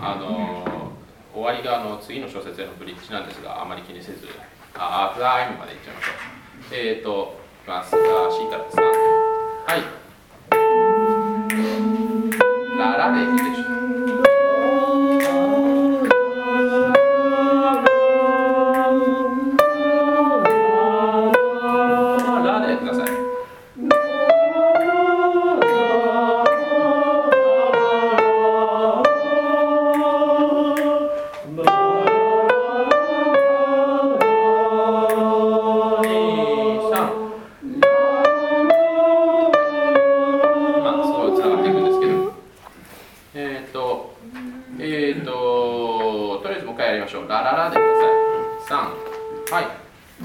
終わりが次の小節へのブリッジなんですが、あまり気にせず、アフターアイムまでいっちゃいましょう。いきます。C から3。はい。ララでいいでしょう。とりあえずもう一回やりましょう。ラララでください。3、はい。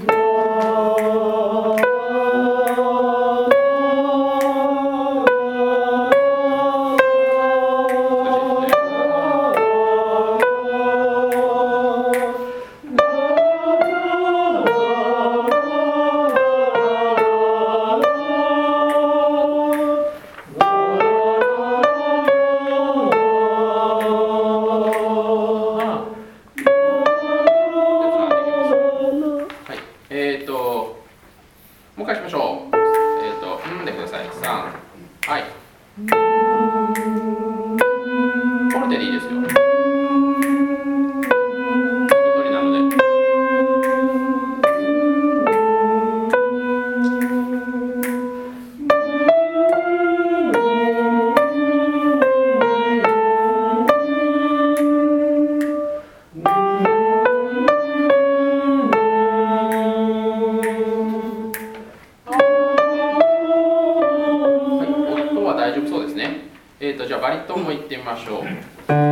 もう一回しましょう。でください。3、はい。フォルテでいいですよ。音取りなので。大丈夫そうですね。じゃあバリトンも行ってみましょう。